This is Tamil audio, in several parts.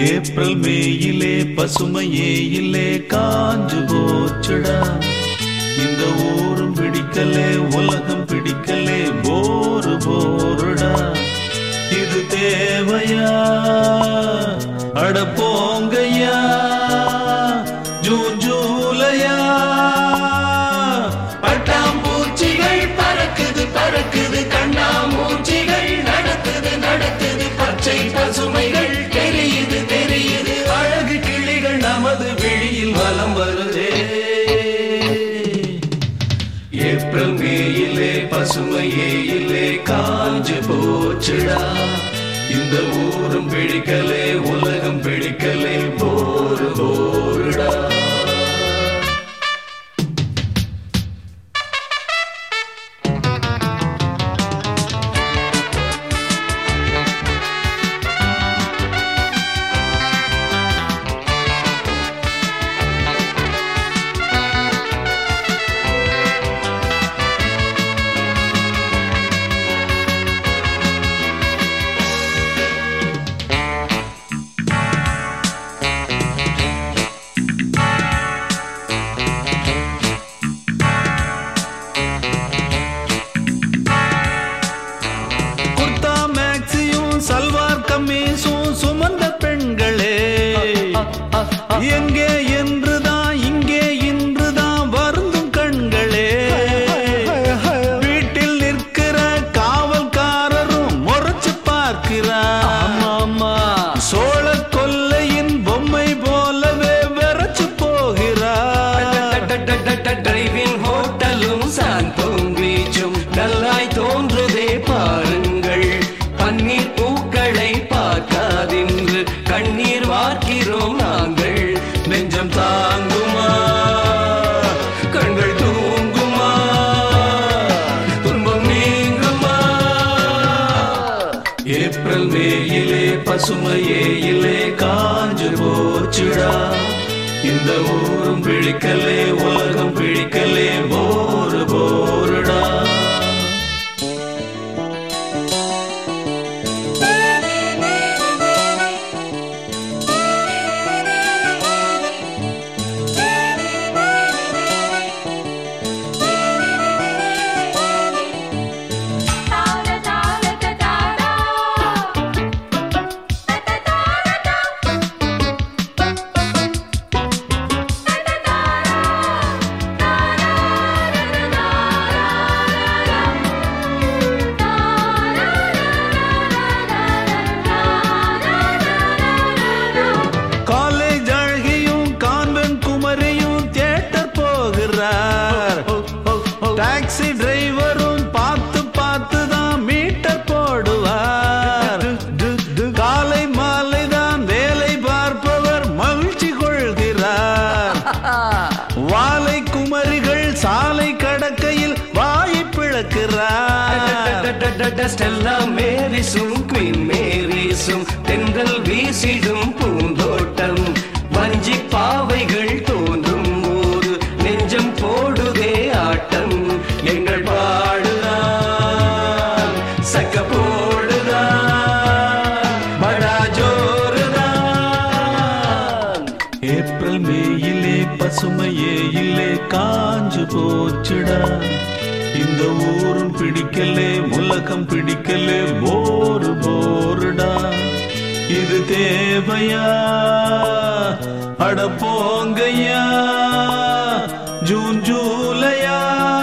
ஏப்ரல் மேயிலே பசுமையே இல்லே காஞ்சு போச்சுடா. இந்த ஊரும் பிடிக்கலே உலகம் பிடிக்கலே போரு போருடா. இது தேவையா அட போங்கய்யா ஜூன் ஜூலையா. பட்டாம்பூச்சிகள் பறக்குது பறக்குது கண்ணாமூச்சிகள் நடக்குது நடக்குது பச்சை பசுமைகள் தெரியுது தெரியுது அழகு கிளிகள் நமது விழியில் வலம் வருதே. ஏப்ரல் மேயிலே பசுமையே இல்லே காஞ்சு போச்சுடா. இந்த ஊரும் பிடிக்கலே உலகம் பிடிக்கலே போரு போருடா. சல்வார் கம்மீசும் சுமந்த பெண்களே எங்கே என்றுதான் இங்கே இன்றுதான் வருந்தும் கண்களே. வீட்டில் நிற்கிற காவல்காரரும் முறைச்சு பார்க்கிறார். சோழ கொல்லையின் பொம்மை போலவே விரைச்சு போகிறார். டிரைவிங் ஹோட்டலும் சாந்தோம் பீச்சும் நல்லாய் தோன்றுதே பாருங்கள். பன்னீர் பூக்களை பார்க்காதென்று கண்ணீர் வார்க்கிறோம் நாங்கள். நெஞ்சம் தாங்குமா கண்கள் தூங்குமா துன்பம் நீங்குமா. ஏப்ரல் மேயிலே பசுமையே இல்லே காஞ்சு போச்சுடா. இந்த ஊரும் பிடிக்கலே உலகம் பிடிக்கலே போரு போருடா. டாக்ஸி டிரைவரும் பார்த்து பார்த்து தான் மீட்டர் போடுவார். காலை மாலை தான் வேலை பார்ப்பவர் மகிழ்ச்சி கொள்கிறார். வாலை குமரிகள் சாலை கடக்கையில் வாயை பிளக்கிறார். ஸ்டெல்லா மேரிசும் குயின் மேரிசும் தென்றல் வீசிடும் பூந்தோட்டம். வஞ்சி பாவைகள் தோன்றும் போது நெஞ்சம் போடுதே ஆட்டம். எங்கள் பாடுதான் சக்க போடுதான் படா ஜோருதான். ஏப்ரல் மேயிலே பசுமையே இல்லே காஞ்சு போச்சுடா. இந்த ஊரும் பிடிக்கலே உலகம் பிடிக்கலே போரு போருடா. இது தேவையா அட போங்கய்யா ஜூன் ஜூலையா.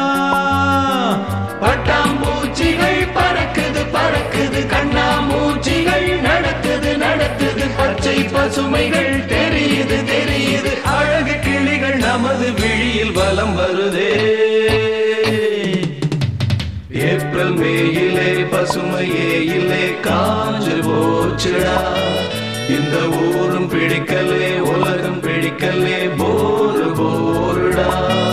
பட்டாம்பூச்சிகள் பறக்குது பறக்குது கண்ணாமூச்சிகள் நடக்குது நடக்குது பச்சை பசுமைகள் தெரியுது தெரியுது அழகு கிளிகள் நமது விழியில் வலம் வருதே. ஏப்ரல் மேயிலே பசுமையே இல்லே காஞ்சு போச்சுடா. இந்த ஊரும் பிடிக்கலே உலகம் பிடிக்கலே போரு போருடா.